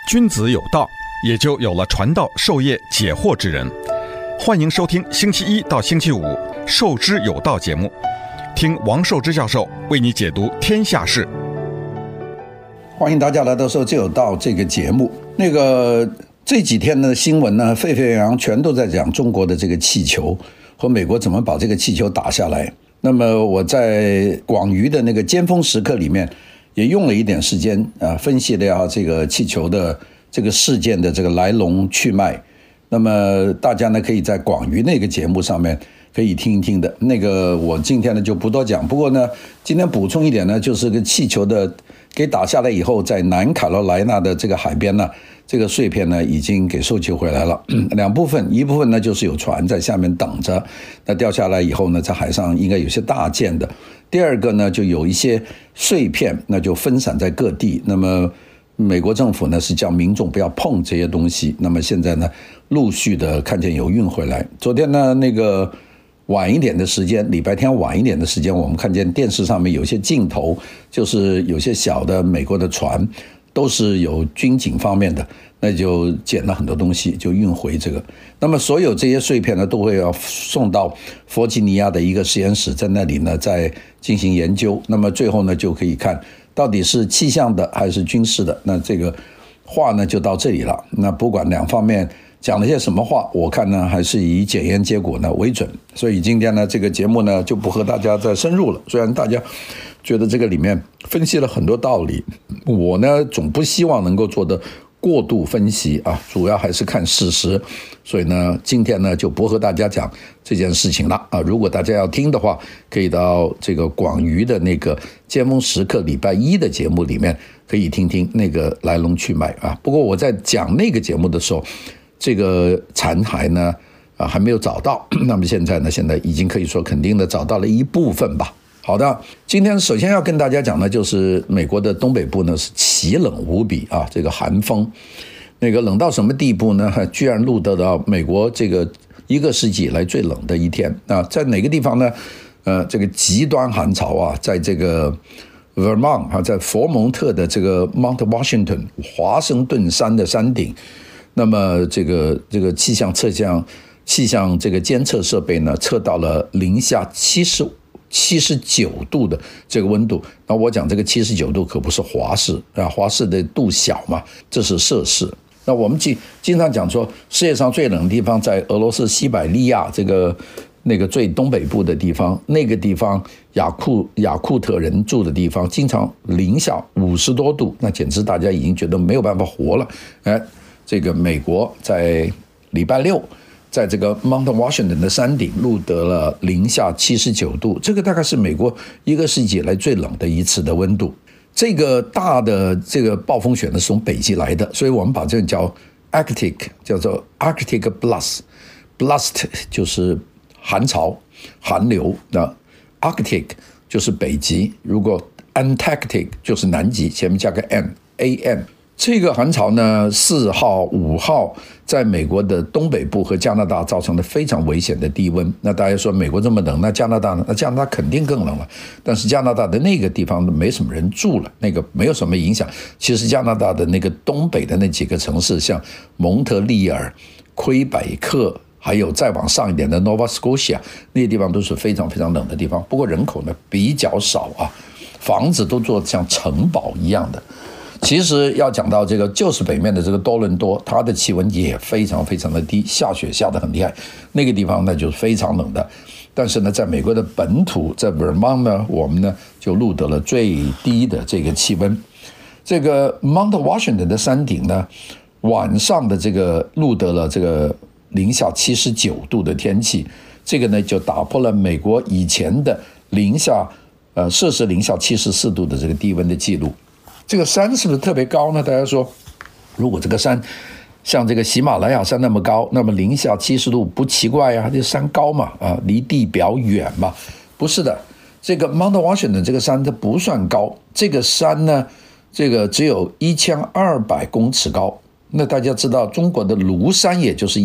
君子有道，也就有了传道授业解惑之人。欢迎收听星期一到星期五《授之有道》节目，听王寿之教授为你解读天下事。 欢迎大家来到《授之有道》这个节目。这几天的新闻呢，沸沸扬扬，全都在讲中国的这个气球和美国怎么把这个气球打下来。那么我在广瑜的那个尖峰时刻里面，也用了一点时间分析了这个气球的这个事件的这个来龙去脉。那么大家呢可以在广瑜那个节目上面可以听一听的。我今天呢就不多讲。不过呢，今天补充一点呢，就是个气球的给打下来以后，在南卡罗来纳的这个海边呢，这个碎片呢已经给收集回来了。两部分，一部分呢就是有船在下面等着，那掉下来以后呢，在海上应该有些大件的。第二个呢，就有一些碎片，那就分散在各地。那么美国政府呢是叫民众不要碰这些东西。那么现在呢，陆续的看见有运回来。昨天呢，晚一点的时间，礼拜天晚一点的时间，我们看见电视上面有些镜头，就是有些小的美国的船，都是有军警方面的，那就捡了很多东西，就运回这个。那么所有这些碎片呢，都会要送到弗吉尼亚的一个实验室，在那里呢再进行研究。那么最后呢，就可以看到底是气象的还是军事的。那这个话呢就到这里了。那不管两方面讲了些什么话，我看呢还是以检验结果呢为准。所以今天呢这个节目呢就不和大家再深入了。虽然大家觉得这个里面分析了很多道理，我呢总不希望能够做的过度分析啊，主要还是看事实。所以呢今天呢就不和大家讲这件事情了啊。如果大家要听的话，可以到这个广瑜的那个尖峰时刻礼拜一的节目里面可以听听那个来龙去脉啊。不过我在讲那个节目的时候，这个残骸呢还没有找到。那么现在已经可以说肯定的找到了一部分吧。好的，今天首先要跟大家讲的就是美国的东北部呢是奇冷无比啊，这个寒风冷到什么地步呢？居然录得到美国这个1个世纪以来最冷的一天啊！在哪个地方呢？这个极端寒潮啊，在这个 Vermont 啊，在佛蒙特的这个 Mount Washington 华盛顿山的山顶。那么这个气象这个监测设备呢，测到了零下79度的这个温度。那我讲这个79度可不是华氏啊，华氏的度小嘛，这是摄氏。那我们经常讲说，世界上最冷的地方在俄罗斯西伯利亚那个最东北部的地方，那个地方雅库特人住的地方，经常零下50多度，那简直大家已经觉得没有办法活了。这个美国在礼拜六，在这个 Mount Washington 的山顶录得了零下79度，这个大概是美国1个世纪以来最冷的一次的温度。这个大的这个暴风雪呢是从北极来的，所以我们把这个叫 Arctic， 叫做 Arctic Blast 就是寒潮寒流，那 Arctic 就是北极，如果 Antarctic 就是南极，前面加个 AN。这个寒潮呢，4号、5号在美国的东北部和加拿大造成了非常危险的低温。那大家说美国这么冷，那加拿大呢？那加拿大肯定更冷了。但是加拿大的那个地方没什么人住了，那个没有什么影响。其实加拿大的那个东北的那几个城市，像蒙特利尔、魁北克，还有再往上一点的 Nova Scotia， 那些地方都是非常非常冷的地方。不过人口呢比较少啊，房子都做得像城堡一样的。其实要讲到这个，就是北面的这个多伦多，它的气温也非常非常的低，下雪下得很厉害，那个地方呢就是非常冷的。但是呢，在美国的本土，在 Vermont 呢，我们呢就录得了最低的这个气温。这个 Mount Washington 的山顶呢，晚上的这个录得了这个零下79度的天气，这个呢就打破了美国以前的摄氏零下74度的这个低温的记录。这个山是不是特别高呢？大家说，如果这个山像这个喜马拉雅山那么高，那么零下70度不奇怪啊，这山高嘛，离地表远嘛。不是的，这个 Mount Washington 这个山它不算高，这个山呢，这个只有1200公尺高。那大家知道，中国的庐山也就是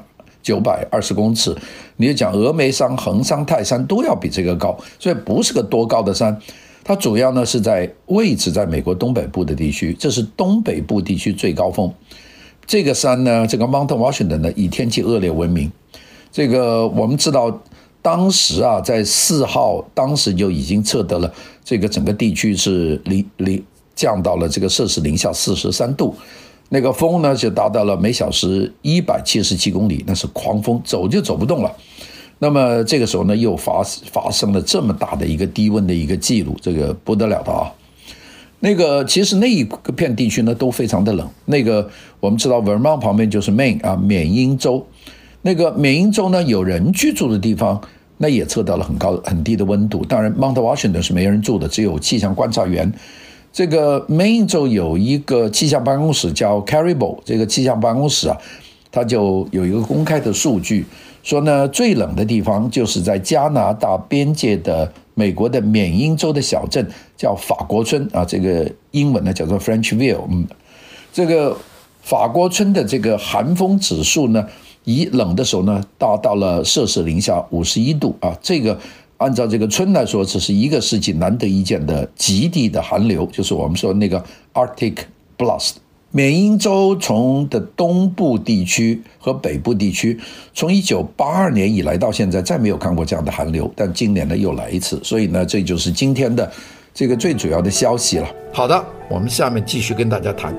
1920公尺，你就讲峨眉山、衡山、泰山都要比这个高，所以不是个多高的山。 它主要呢是位置在美国东北部的地区，这是东北部地区最高峰。这个山呢，这个 Mount Washington 呢，以天气恶劣闻名。这个我们知道，当时啊，在4号，当时就已经测得了这个整个地区是降到了这个摄氏零下43度，那个风呢就达到了每小时177公里，那是狂风，走就走不动了。那么这个时候呢，又发生了这么大的一个低温的一个记录，这个不得了的啊！那个其实那一片地区呢都非常的冷。那个我们知道 Vermont 旁边就是 Maine 啊，缅因州。那个缅因州呢有人居住的地方，那也测到了很低的温度。当然 Mount Washington 是没人住的，只有气象观察员。这个 Maine 州有一个气象办公室叫 Caribou， 这个气象办公室啊，它就有一个公开的数据，说呢最冷的地方就是在加拿大边界的美国的缅因州的小镇叫法国村啊，这个英文呢叫做 Frenchville。这个法国村的这个寒风指数呢，以冷的时候呢达到了摄氏零下51度啊，这个按照这个村来说，这是1个世纪难得一见的极地的寒流，就是我们说那个 Arctic Blast。缅因州从的东部地区和北部地区，从1982年以来到现在再没有看过这样的寒流，但今年呢又来一次，所以呢这就是今天的这个最主要的消息了。好的，我们下面继续跟大家谈。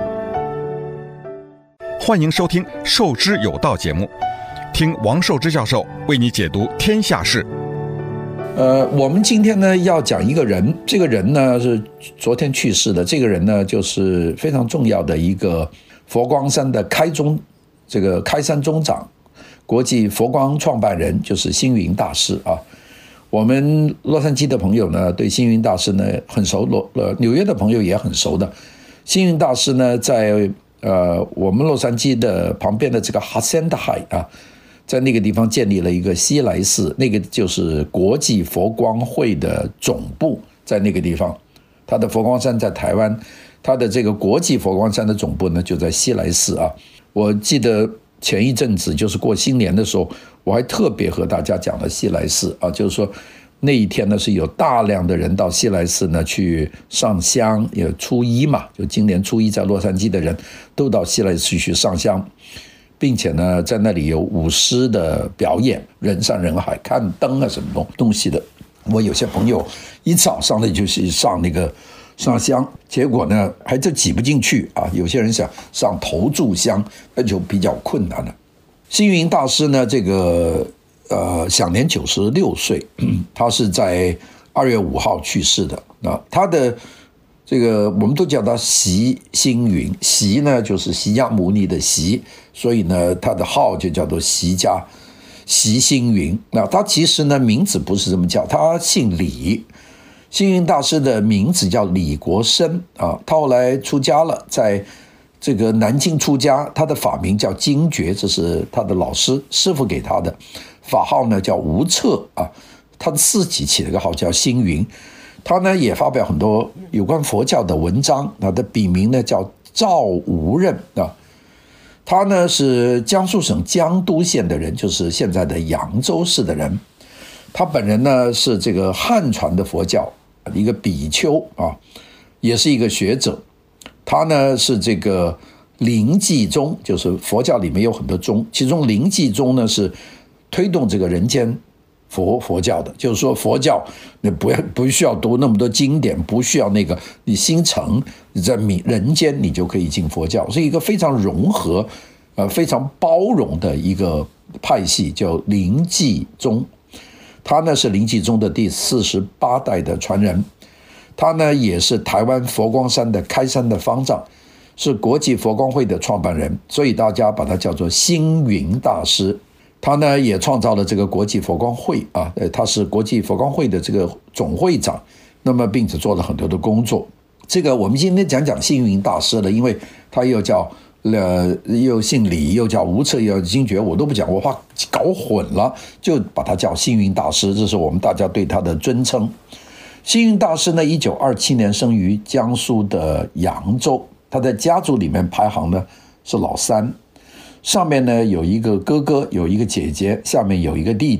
欢迎收听《授之有道》节目，听王寿之教授为你解读天下事。 我们今天呢要讲一个人，这个人呢是昨天去世的，这个人呢就是非常重要的一个佛光山的开山宗长，国际佛光创办人，就是星云大师啊。我们洛杉矶的朋友呢对星云大师呢很熟，纽约的朋友也很熟的。星云大师呢在我们洛杉矶的旁边的这个 Hacienda Heights 啊，在那个地方建立了一个西来寺，那个就是国际佛光会的总部，在那个地方。他的佛光山在台湾，他的这个国际佛光山的总部呢就在西来寺啊。我记得前一阵子就是过新年的时候，我还特别和大家讲了西来寺啊，就是说那一天呢是有大量的人到西来寺呢去上香，也初一嘛，就今年初一在洛杉矶的人都到西来寺去上香，并且呢在那里有舞狮的表演，人山人海，看灯啊什么东西的。我有些朋友一早上来就是上香，结果呢还就挤不进去啊，有些人想上头炷香，那就比较困难了。星云大师呢这个享年96岁，他是在2月5号去世的啊。他的这个我们都叫他习星云，习呢就是释迦牟尼的习，所以呢他的号就叫做习星云。那他其实呢名字不是这么叫，他姓李。星云大师的名字叫李国生啊，他后来出家了，在这个南京出家，他的法名叫金觉，这是他的师傅给他的。法号呢叫无测啊，他自己起了个号叫星云。他呢也发表很多有关佛教的文章，他的笔名呢叫赵无任啊。他呢是江苏省江都县的人，就是现在的扬州市的人。他本人呢是这个汉传的佛教一个比丘啊，也是一个学者。他呢是这个临济宗，就是佛教里面有很多宗，其中临济宗呢是推动这个人间佛教的，就是说佛教你不需要读那么多经典，不需要那个你心诚，你在人间你就可以进佛教，是一个非常融合非常包容的一个派系，叫临济宗。他呢是临济宗的第48代的传人，他呢也是台湾佛光山的开山的方丈，是国际佛光会的创办人，所以大家把他叫做星云大师。他呢也创造了这个国际佛光会啊，他是国际佛光会的这个总会长，那么并且做了很多的工作。这个我们今天讲星云大师了，因为他又姓李，又叫无测，又叫金觉，我都不讲，我怕搞混了，就把他叫星云大师，这是我们大家对他的尊称。星云大师呢1927年生于江苏的扬州，他在家族里面排行呢是老三，上面呢有一个哥哥，有一个姐姐，下面有一个弟弟。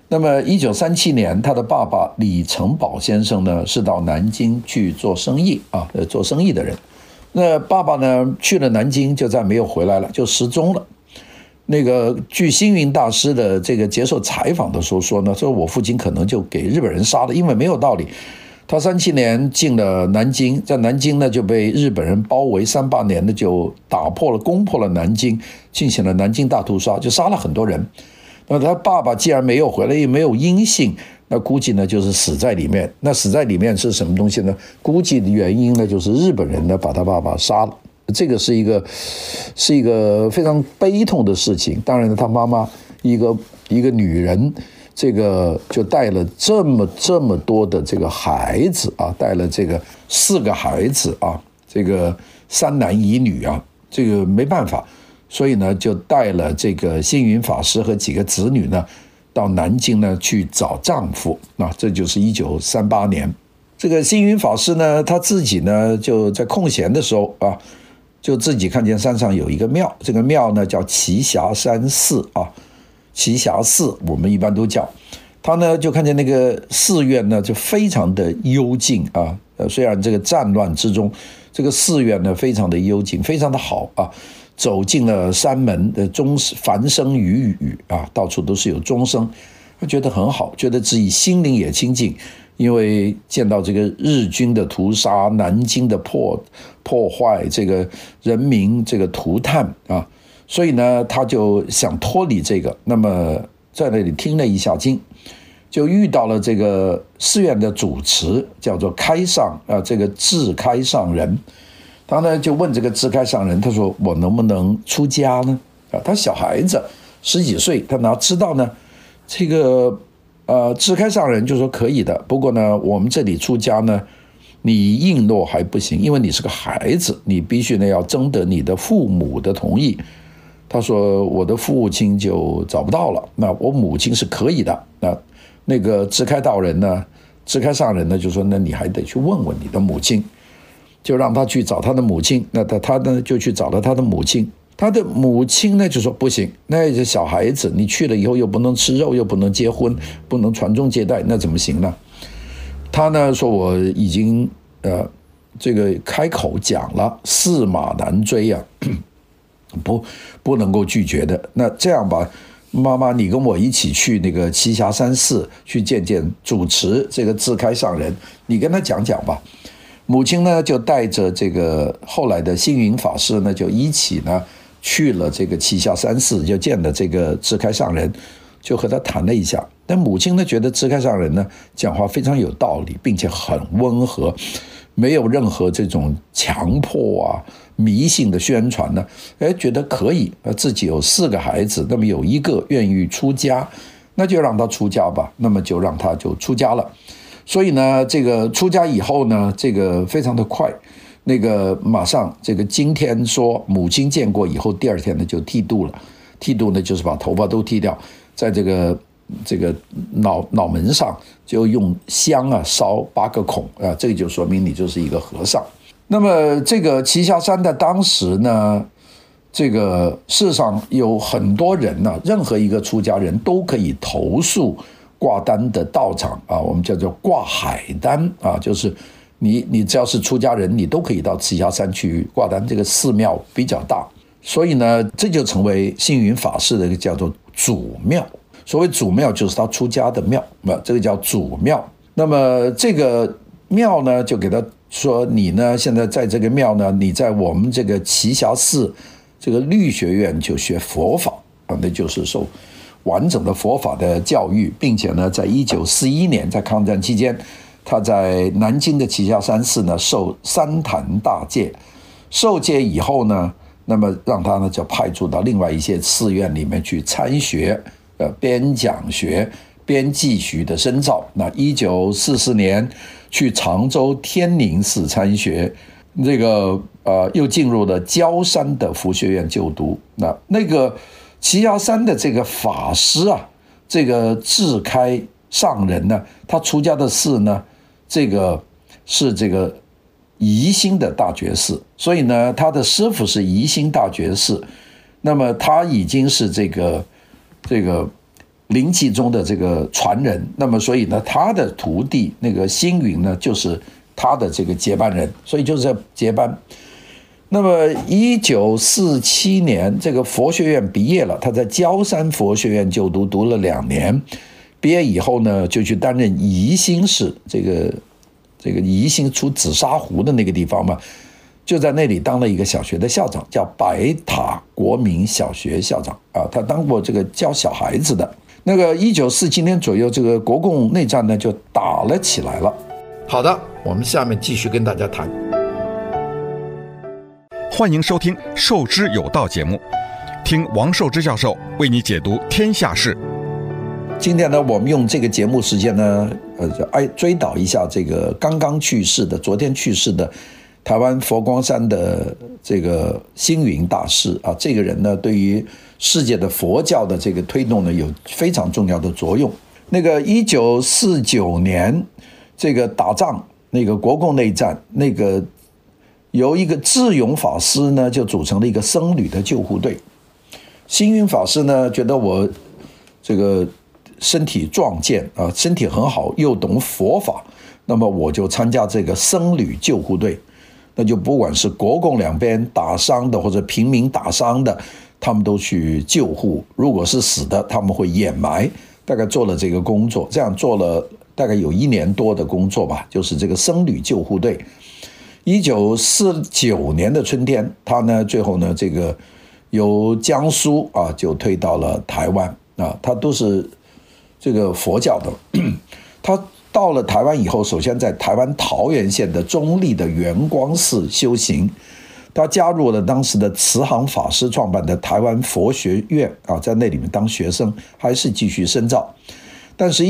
那么1937年，他的爸爸李成宝先生呢是到南京去做生意做生意的人。那爸爸呢去了南京，就再没有回来了，就失踪了。那个据星云大师的这个接受采访的时候说呢，说我父亲可能就给日本人杀了，因为没有道理。他37年进了南京，在南京呢就被日本人包围，38年呢就攻破了南京，进行了南京大屠杀，就杀了很多人。那他爸爸既然没有回来，也没有音信，那估计呢就是死在里面。那死在里面是什么东西呢？估计的原因呢就是日本人呢把他爸爸杀了。这个是一个非常悲痛的事情。当然呢，他妈妈一个女人，这个就带了这么多的这个孩子带了这个4个孩子这个3男1女这个没办法。所以呢，就带了这个星云法师和几个子女呢，到南京呢去找丈夫。这就是1938年。这个星云法师呢，他自己呢就在空闲的时候就自己看见山上有一个庙，这个庙呢叫栖霞山寺栖霞寺我们一般都叫。他呢就看见那个寺院呢就非常的幽静虽然这个战乱之中，这个寺院呢非常的幽静，非常的好走进了山门的繁声雨雨到处都是有钟声，他觉得很好，觉得自己心灵也清净，因为见到这个日军的屠杀，南京的破坏，这个人民这个涂炭所以呢他就想脱离这个。那么在那里听了一下经，就遇到了这个寺院的主持，叫做开上这个智开上人。他呢就问这个智开上人，他说我能不能出家呢？他小孩子10几岁，他哪知道呢？这个智开上人就说可以的，不过呢我们这里出家呢，你应诺还不行，因为你是个孩子，你必须呢要征得你的父母的同意。他说我的父亲就找不到了，那我母亲是可以的。那个智开上人呢就说，那你还得去问问你的母亲，就让他去找他的母亲。那他呢就去找了他的母亲，他的母亲呢就说不行，那些小孩子你去了以后又不能吃肉，又不能结婚，不能传宗接代，那怎么行呢？他呢说我已经这个开口讲了，驷马难追不能够拒绝的。那这样吧，妈妈你跟我一起去那个栖霞山寺去见见主持这个智开上人，你跟他讲讲吧。母亲呢就带着这个后来的星云法师呢就一起呢去了这个栖霞山寺，就见了这个智开上人，就和他谈了一下。但母亲呢觉得智开上人呢讲话非常有道理，并且很温和，没有任何这种强迫迷信的宣传呢，觉得可以，自己有4个孩子，那么有1个愿意出家，那就让他出家吧。那么就让他就出家了。所以呢这个出家以后呢，这个非常的快，那个马上这个今天说母亲见过以后，第2天呢就剃度了。剃度呢就是把头发都剃掉，在这个脑门上就用香烧8个孔这个就说明你就是一个和尚。那么这个栖霞山的当时呢，这个世上有很多人任何一个出家人都可以投诉挂单的道场我们叫做挂海单就是你只要是出家人，你都可以到栖霞山去挂单。这个寺庙比较大，所以呢这就成为星云法师的一个叫做祖庙。所谓祖庙就是他出家的庙，这个叫祖庙。那么这个庙呢就给他说，你呢现在在这个庙呢，你在我们这个栖霞寺这个律学院就学佛法那就是受完整的佛法的教育，并且呢在1941年在抗战期间，他在南京的栖霞山寺呢受三坛大戒，受戒以后呢，那么让他呢就派驻到另外一些寺院里面去参学边讲学边继续的深造。那1944年去常州天宁寺参学，这个又进入了焦山的佛学院就读。那个栖霞山的这个法师这个智开上人呢，他出家的寺呢，这个是这个宜兴的大觉寺，所以呢他的师父是宜兴大觉寺。那么他已经是这个灵济宗的这个传人，那么所以呢，他的徒弟那个星云呢，就是他的这个接班人，所以就是在接班。那么1947年，这个佛学院毕业了，他在焦山佛学院就读，读了2年。毕业以后呢，就去担任宜兴市这个宜兴出紫砂壶的那个地方嘛，就在那里当了一个小学的校长，叫白塔国民小学校长啊。他当过这个教小孩子的。那个1947年左右，这个国共内战呢就打了起来了。好的，我们下面继续跟大家谈。 欢迎收听《授之有道》节目，听王寿之教授为你解读天下事。 今天呢，我们用这个节目时间呢，追悼一下这个刚刚去世的、昨天去世的台湾佛光山的这个星云大师啊。这个人呢，对于世界的佛教的这个推动呢，有非常重要的作用。那个1949年这个打仗，那个国共内战，那个由一个智勇法师呢，就组成了一个僧侣的救护队。星云法师呢，觉得我这个身体壮健啊，身体很好，又懂佛法，那么我就参加这个僧侣救护队。那就不管是国共两边打伤的或者平民打伤的，他们都去救护，如果是死的，他们会掩埋，大概做了这个工作，这样做了大概有1年多的工作吧，就是这个僧侣救护队。1949年的春天，他呢最后呢这个由江苏啊就推到了台湾啊，他都是这个佛教的。他到了台湾以后，首先在台湾桃园县的中立的圆光寺修行，他加入了当时的慈航法师创办的台湾佛学院啊，在那里面当学生，还是继续深造。但是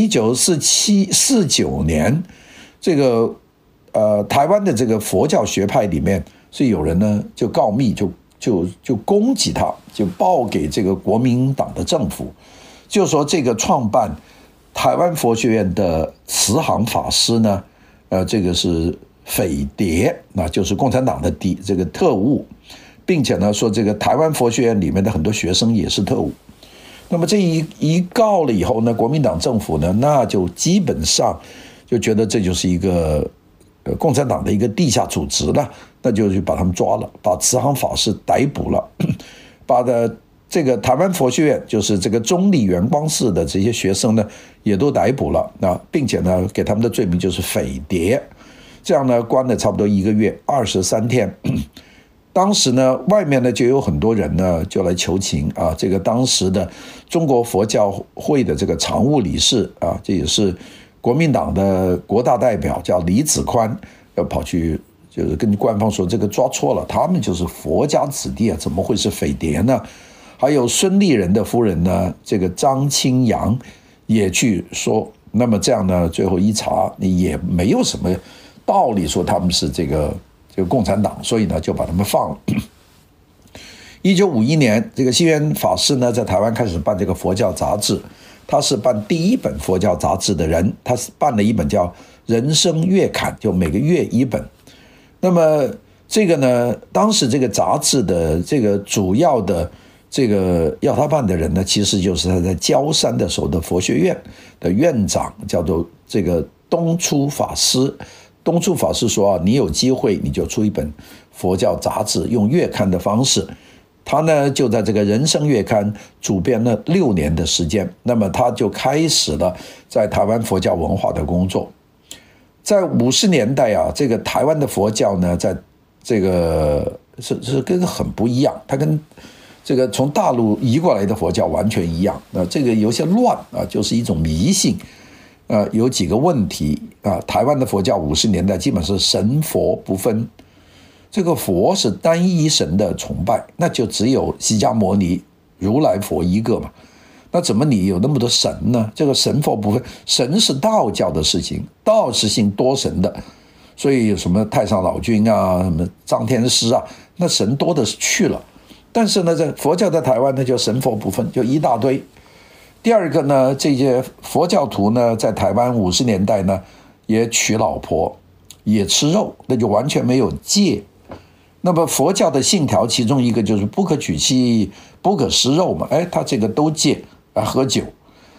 1949年，这个台湾的这个佛教学派里面是有人呢就告密，就攻击他，就报给这个国民党的政府，就说这个创办台湾佛学院的慈航法师呢，这个是匪谍，那就是共产党的这个特务，并且呢说这个台湾佛学院里面的很多学生也是特务。那么这一告了以后呢，国民党政府呢，那就基本上就觉得这就是一个共产党的一个地下组织了，那就去把他们抓了，把慈航法师逮捕了，把这个台湾佛学院，就是这个中立圆光寺的这些学生呢，也都逮捕了啊，并且呢，给他们的罪名就是匪谍，这样呢，关了差不多1个月23天。当时呢，外面呢就有很多人呢就来求情啊，这个当时的中国佛教会的这个常务理事啊，这也是国民党的国大代表叫李子宽，要跑去就是跟官方说这个抓错了，他们就是佛家子弟啊，怎么会是匪谍呢？还有孙立人的夫人呢，这个张清扬也去说，那么这样呢，最后一查，你也没有什么道理说他们是这个共产党，所以呢就把他们放了。1951年，这个星云法师呢在台湾开始办这个佛教杂志，他是办第1本佛教杂志的人，他是办了一本叫《人生月刊》，就每个月1本。那么这个呢，当时这个杂志的这个主要的这个要他办的人呢，其实就是他在焦山的时候的佛学院的院长，叫做这个东初法师。东初法师说啊，你有机会你就出一本佛教杂志，用月刊的方式。他呢就在这个人生月刊主编了6年的时间，那么他就开始了在台湾佛教文化的工作。在50年代啊，这个台湾的佛教呢，在这个是跟很不一样，它跟这个从大陆移过来的佛教完全一样，这个有些乱啊，就是一种迷信。有几个问题啊，台湾的佛教50年代基本是神佛不分，这个佛是单一神的崇拜，那就只有释迦牟尼如来佛一个嘛，那怎么你有那么多神呢？这个神佛不分，神是道教的事情，道是信多神的，所以有什么太上老君啊，什么张天师啊，那神多的是去了。但是呢，在佛教在台湾呢，就神佛不分，就一大堆。第二个呢，这些佛教徒呢，在台湾50年代呢，也娶老婆，也吃肉，那就完全没有戒。那么佛教的信条其中一个就是不可娶妻，不可食肉嘛，他这个都戒啊，喝酒。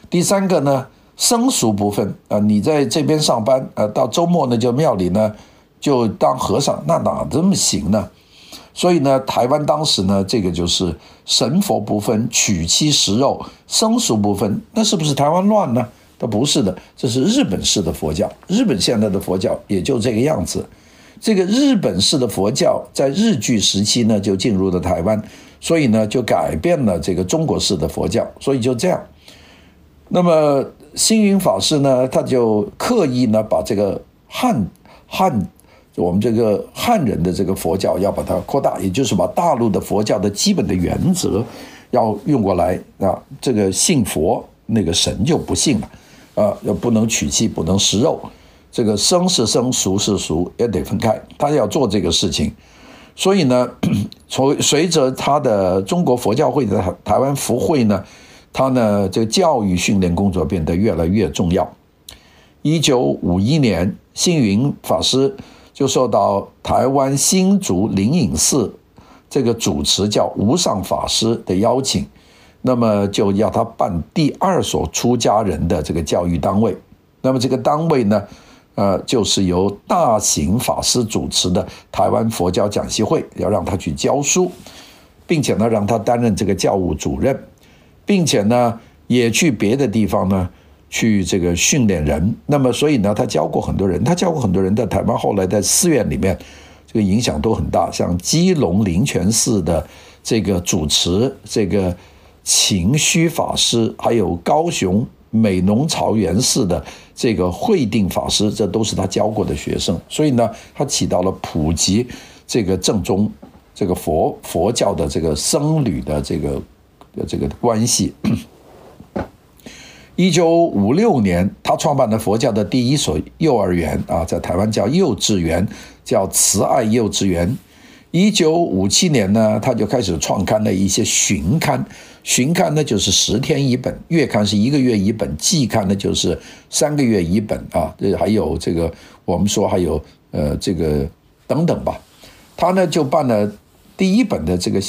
第三个呢，僧俗部分你在这边上班到周末呢就庙里呢就当和尚，那哪这么行呢？所以呢，台湾当时呢，这个就是神佛不分，娶妻食肉，僧俗不分，那是不是台湾乱呢？它不是的，这是日本式的佛教。日本现在的佛教也就这个样子。这个日本式的佛教在日据时期呢就进入了台湾，所以呢就改变了这个中国式的佛教，所以就这样。那么星云法师呢，他就刻意呢把这个我们这个汉人的这个佛教要把它扩大，也就是把大陆的佛教的基本的原则要用过来啊。这个信佛那个神就不信了不能娶妻，不能食肉，这个僧是僧，俗是俗，也得分开。他要做这个事情，所以呢，随着他的中国佛教会的台湾福会呢，他呢这个教育训练工作变得越来越重要。1951年，星云法师就受到台湾新竹灵隐寺这个主持叫无上法师的邀请，那么就要他办第2所出家人的这个教育单位。那么这个单位呢，就是由大行法师主持的台湾佛教讲习会，要让他去教书，并且呢让他担任这个教务主任，并且呢也去别的地方呢去这个训练人。那么所以呢他教过很多人，在台湾后来在寺院里面这个影响都很大，像基隆灵泉寺的这个主持这个勤虚法师，还有高雄美浓草原寺的这个慧定法师，这都是他教过的学生。所以呢他起到了普及这个正宗这个佛教的这个僧侣的这个关系。1956年，他创办了佛教的第1所幼儿园在台湾叫幼稚园，叫慈爱幼稚园。1957年呢，他就开始创刊了一些旬刊，旬刊呢就是10天1本，月刊是1个月1本，季刊呢就是3个月1本还有这个我们说还有这个等等吧。他呢就办了第1本的这个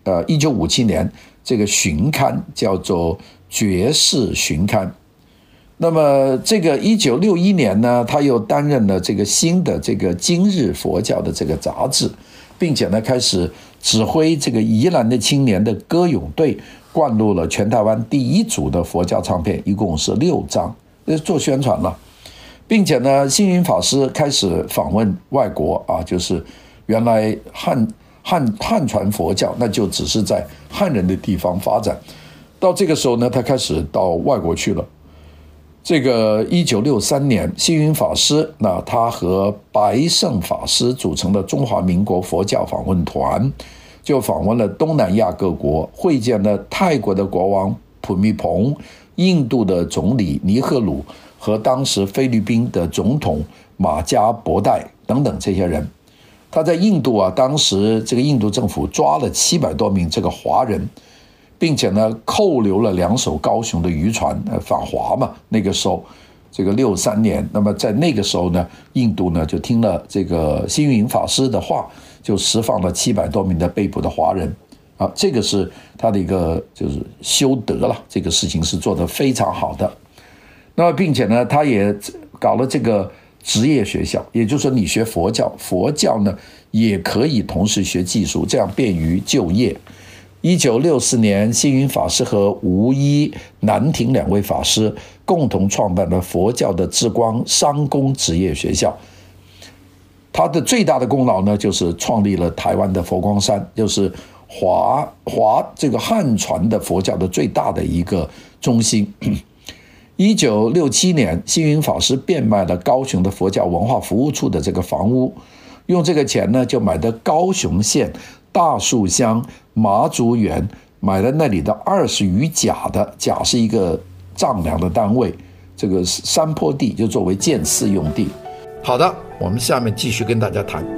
1957年这个旬刊，叫做觉世旬刊。那么这个1961年呢，他又担任了这个新的这个今日佛教的这个杂志，并且呢开始指挥这个宜兰的青年的歌咏队，灌入了全台湾第1组的佛教唱片，一共是6张，做宣传了。并且呢，星云法师开始访问外国就是原来汉传佛教那就只是在汉人的地方发展，到这个时候呢，他开始到外国去了。这个1963年，星云法师他和白胜法师组成了中华民国佛教访问团，就访问了东南亚各国，会见了泰国的国王普密蓬、印度的总理尼赫鲁和当时菲律宾的总统马加博代等等这些人。他在印度当时这个印度政府抓了700多名这个华人，并且呢扣留了2艘高雄的渔船反华嘛。那个时候这个63年，那么在那个时候呢，印度呢就听了这个星云法师的话，就释放了700多名的被捕的华人这个是他的一个就是修德了，这个事情是做得非常好的。那么并且呢他也搞了这个职业学校，也就是说你学佛教呢也可以同时学技术，这样便于就业。1964年，星云法师和吴一、南亭2位法师共同创办了佛教的智光商工职业学校。他的最大的功劳呢，就是创立了台湾的佛光山，就是这个汉传的佛教的最大的一个中心。1967年，星云法师变卖了高雄的佛教文化服务处的这个房屋，用这个钱呢，就买的高雄县大树乡马祖园，买了那里的20余甲的，甲是一个丈量的单位，这个山坡地就作为建寺用地。好的，我们下面继续跟大家谈。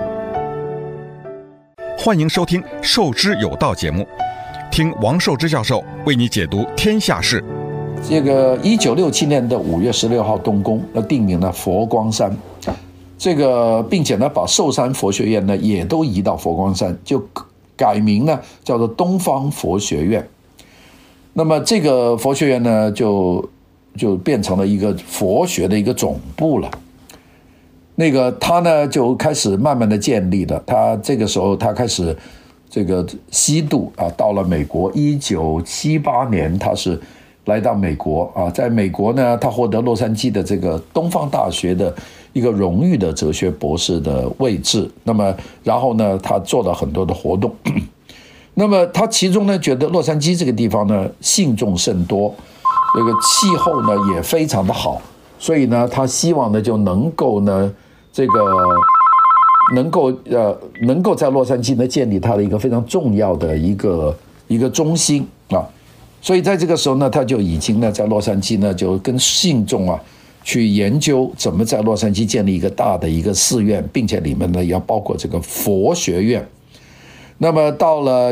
欢迎收听《授之有道》节目，听王寿之教授为你解读天下事。 这个1967年的5月16号动工，定名了佛光山。这个并且呢，把寿山佛学院呢也都移到佛光山，就改名呢叫做东方佛学院。 那么这个佛学院呢，就变成了一个佛学的一个总部了。那个他呢就开始慢慢的建立了，他这个时候他开始这个西渡啊，到了美国。1978年他是来到美国啊，在美国呢，他获得洛杉矶的这个东方大学的一个荣誉的哲学博士的位置。那么然后呢，他做了很多的活动。那么他其中呢，觉得洛杉矶这个地方呢，信众甚多，这个气候呢也非常的好，所以呢，他希望呢就能够呢这个能够在洛杉矶呢建立他的一个非常重要的一个中心啊。所以在这个时候呢，他就已经呢在洛杉矶呢就跟信众啊去研究怎么在洛杉矶建立一个大的一个寺院，并且里面呢也要包括这个佛学院。那么到了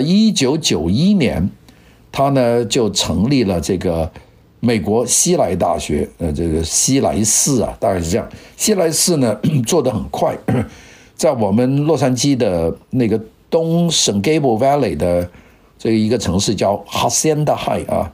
1991年，他呢就成立了这个美国西来大学，这个西来寺啊，大概是这样。西来寺呢做得很快，在我们洛杉矶的那个东San Gabriel Valley 的这一个城市叫 Hacienda High 啊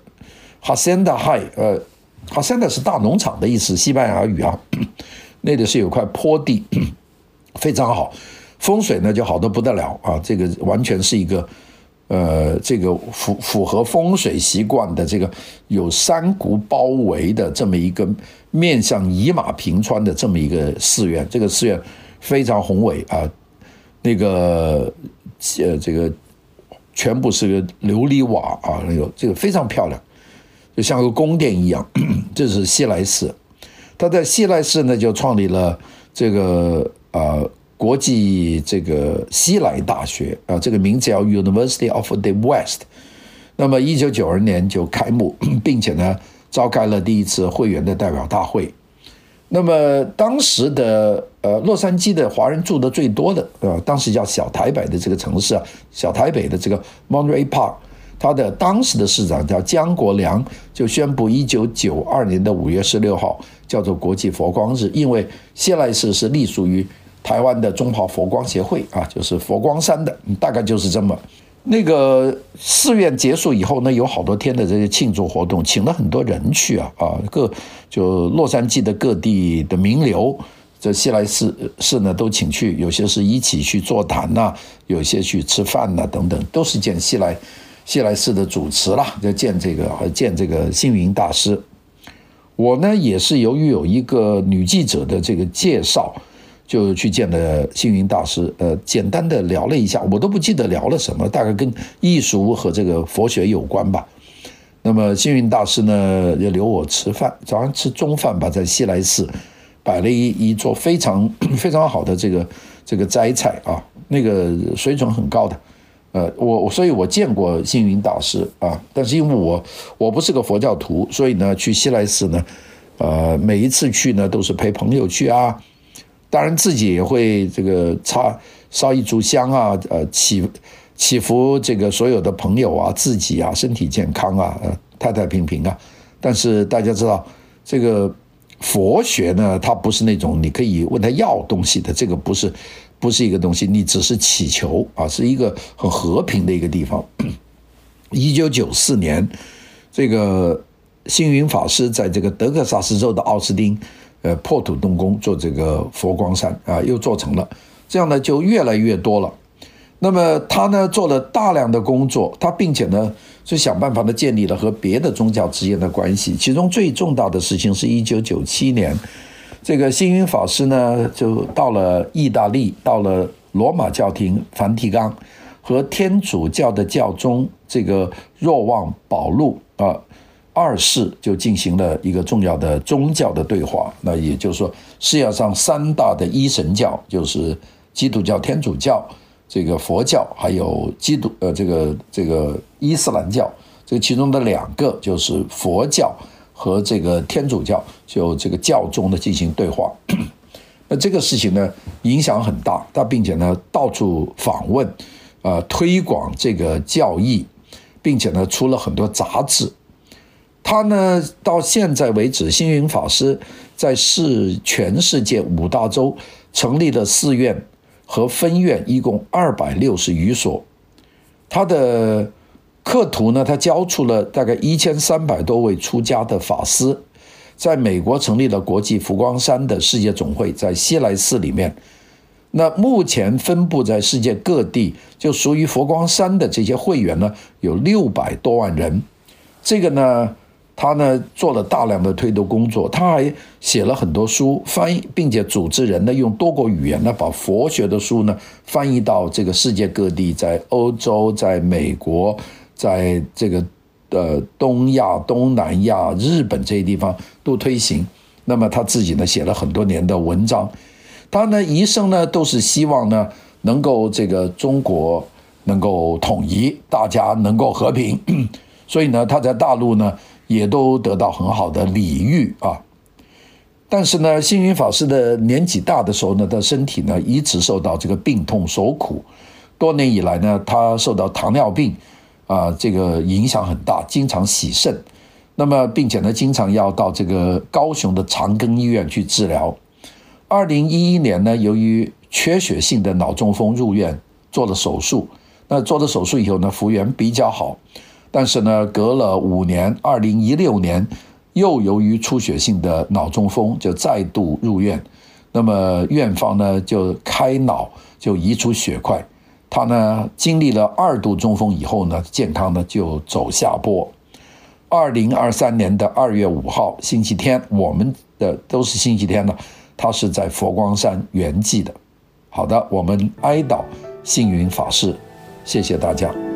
，Hacienda High，Hacienda 是大农场的意思，西班牙语啊，那里是有块坡地，非常好。风水呢就好得不得了啊，这个完全是一个这个符合风水习惯的，这个有山谷包围的这么一个面向宜马平川的这么一个寺院。这个寺院非常宏伟啊，那个这个全部是个琉璃瓦啊，那个这个非常漂亮，就像个宫殿一样。这是西来寺，他在西来寺呢就创立了这个国际这个西来大学啊，这个名字叫 University of the West。那么1992年就开幕，并且呢召开了第一次会员的代表大会。那么当时的洛杉矶的华人住的最多的当时叫小台北的这个城市啊，小台北的这个 Monterey Park， 他的当时的市长叫江国良，就宣布1992年的5月16号叫做国际佛光日，因为西来寺是隶属于台湾的中华佛光协会啊，就是佛光山的，大概就是这么。那个寺院结束以后呢，有好多天的这些庆祝活动，请了很多人去啊，就洛杉矶的各地的名流，这西来寺呢都请去，有些是一起去座谈呐，有些去吃饭呐等等，都是见西来寺的主持啦，就见这个星云大师。我呢也是由于有一个女记者的这个介绍，就去见了星云大师，简单的聊了一下，我都不记得聊了什么，大概跟艺术和这个佛学有关吧。那么星云大师呢也留我吃饭，早上吃中饭吧，在西来寺摆了一桌非常非常好的这个斋菜啊，那个水准很高的。所以我见过星云大师啊，但是因为我不是个佛教徒，所以呢去西来寺呢，每一次去呢都是陪朋友去啊。当然自己也会这个烧一炷香啊，祈福这个所有的朋友啊，自己啊身体健康啊，太太平平啊。但是大家知道这个佛学呢，它不是那种你可以问他要东西的，这个不是一个东西，你只是祈求啊，是一个很和平的一个地方。1994年，这个星云法师在这个德克萨斯州的奥斯汀破土动工做这个佛光山啊，又做成了，这样呢就越来越多了。那么他呢做了大量的工作，他并且呢就想办法的建立了和别的宗教之间的关系。其中最重大的事情是1997年，这个星云法师呢就到了意大利，到了罗马教廷梵蒂冈，和天主教的教宗这个若望保禄二世就进行了一个重要的宗教的对话。那也就是说，世界上三大的一神教就是基督教、天主教、这个佛教，还有这个伊斯兰教。这其中的两个就是佛教和这个天主教，就这个教宗的进行对话。那这个事情呢，影响很大，他并且呢到处访问，推广这个教义，并且呢出了很多杂志。他呢到现在为止，星云法师在全世界5大洲成立了寺院和分院，一共260余所。他的克图呢，他教出了大概1300多位出家的法师，在美国成立了国际佛光山的世界总会，在西来寺里面。那目前分布在世界各地，就属于佛光山的这些会员呢，有600多万人。这个呢，他呢做了大量的推动工作，他还写了很多书，翻译，并且组织人呢用多国语言呢把佛学的书呢翻译到这个世界各地，在欧洲、在美国、在这个东亚、东南亚、日本这些地方都推行。那么他自己呢写了很多年的文章，他呢一生呢都是希望呢能够这个中国能够统一，大家能够和平，所以呢他在大陆呢也都得到很好的礼遇啊。但是呢，星云法师的年纪大的时候呢，他身体呢一直受到这个病痛所苦，多年以来呢，他受到糖尿病这个影响很大，经常洗肾。那么并且呢经常要到这个高雄的长庚医院去治疗。2011年呢，由于缺血性的脑中风入院做了手术，那做了手术以后呢复原比较好，但是呢隔了5年，2016年又由于出血性的脑中风就再度入院，那么院方呢就开脑，就移除血块，他呢经历了2度中风以后呢，健康呢就走下坡。2023年的2月5号星期天，我们的都是星期天了，他是在佛光山圆寂的。好的，我们哀悼星云法师，谢谢大家。